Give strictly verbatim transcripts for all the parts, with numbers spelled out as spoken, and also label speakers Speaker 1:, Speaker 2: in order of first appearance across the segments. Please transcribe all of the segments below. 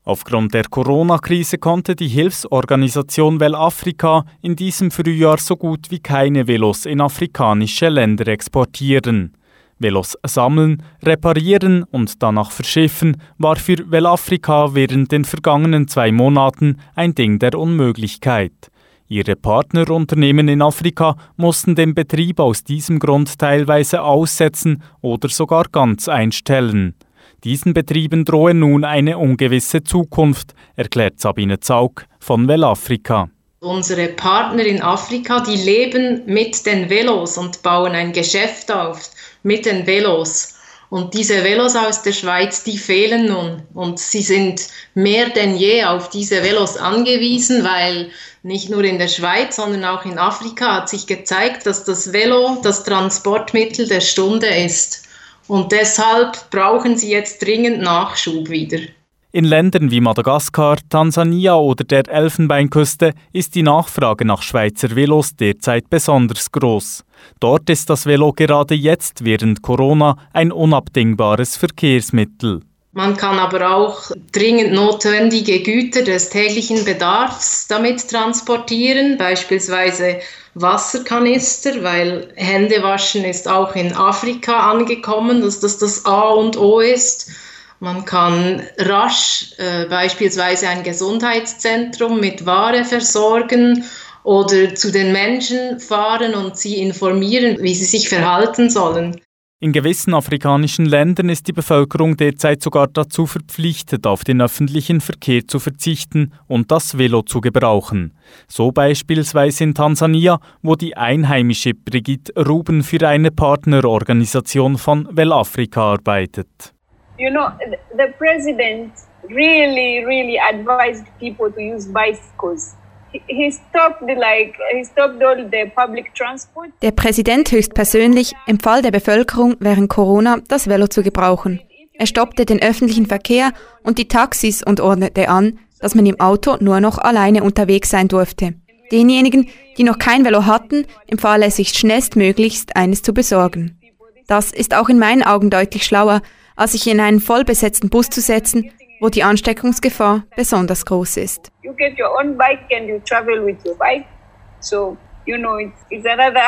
Speaker 1: Aufgrund der Corona-Krise konnte die Hilfsorganisation Welafrika in diesem Frühjahr so gut wie keine Velos in afrikanische Länder exportieren. Velos sammeln, reparieren und danach verschiffen war für Welafrika während den vergangenen zwei Monaten ein Ding der Unmöglichkeit. Ihre Partnerunternehmen in Afrika mussten den Betrieb aus diesem Grund teilweise aussetzen oder sogar ganz einstellen. Diesen Betrieben drohe nun eine ungewisse Zukunft, erklärt Sabine Zaug von Welafrika.
Speaker 2: Unsere Partner in Afrika, die leben mit den Velos und bauen ein Geschäft auf mit den Velos. Und diese Velos aus der Schweiz, die fehlen nun. Und sie sind mehr denn je auf diese Velos angewiesen, weil nicht nur in der Schweiz, sondern auch in Afrika hat sich gezeigt, dass das Velo das Transportmittel der Stunde ist. Und deshalb brauchen sie jetzt dringend Nachschub wieder.
Speaker 1: In Ländern wie Madagaskar, Tansania oder der Elfenbeinküste ist die Nachfrage nach Schweizer Velos derzeit besonders groß. Dort ist das Velo gerade jetzt während Corona ein unabdingbares Verkehrsmittel.
Speaker 2: Man kann aber auch dringend notwendige Güter des täglichen Bedarfs damit transportieren, beispielsweise Wasserkanister, weil Händewaschen ist auch in Afrika angekommen, dass das das A und O ist. Man kann rasch äh, beispielsweise ein Gesundheitszentrum mit Ware versorgen oder zu den Menschen fahren und sie informieren, wie sie sich verhalten sollen.
Speaker 1: In gewissen afrikanischen Ländern ist die Bevölkerung derzeit sogar dazu verpflichtet, auf den öffentlichen Verkehr zu verzichten und das Velo zu gebrauchen. So beispielsweise in Tansania, wo die einheimische Brigitte Ruben für eine Partnerorganisation von Welafrika arbeitet.
Speaker 3: You know, the president really, really advised people to use bicycles. He stopped, like, he stopped all the public transport.
Speaker 4: Der Präsident höchstpersönlich empfahl der Bevölkerung während Corona, das Velo zu gebrauchen. Er stoppte den öffentlichen Verkehr und die Taxis und ordnete an, dass man im Auto nur noch alleine unterwegs sein durfte. Denjenigen, die noch kein Velo hatten, empfahl er sich schnellstmöglichst eines zu besorgen. Das ist auch in meinen Augen deutlich schlauer, als sich in einen vollbesetzten Bus zu setzen, wo die Ansteckungsgefahr besonders groß ist.
Speaker 3: You get your own bike and you travel with your bike. So, you know, it's, it's another,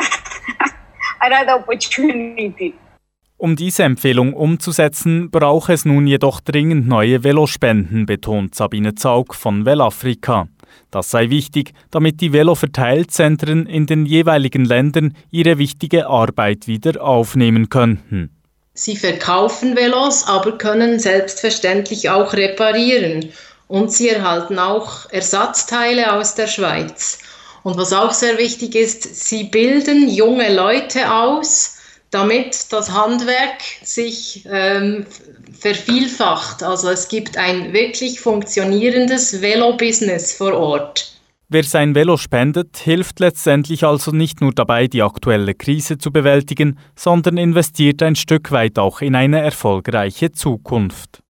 Speaker 3: another opportunity.
Speaker 1: Um diese Empfehlung umzusetzen, braucht es nun jedoch dringend neue Velospenden, betont Sabine Zaug von Welafrika. Das sei wichtig, damit die Veloverteilzentren in den jeweiligen Ländern ihre wichtige Arbeit wieder aufnehmen könnten.
Speaker 2: Sie verkaufen Velos, aber können selbstverständlich auch reparieren. Und sie erhalten auch Ersatzteile aus der Schweiz. Und was auch sehr wichtig ist, sie bilden junge Leute aus, damit das Handwerk sich ähm, vervielfacht. Also es gibt ein wirklich funktionierendes Velo-Business vor Ort.
Speaker 1: Wer sein Velo spendet, hilft letztendlich also nicht nur dabei, die aktuelle Krise zu bewältigen, sondern investiert ein Stück weit auch in eine erfolgreiche Zukunft.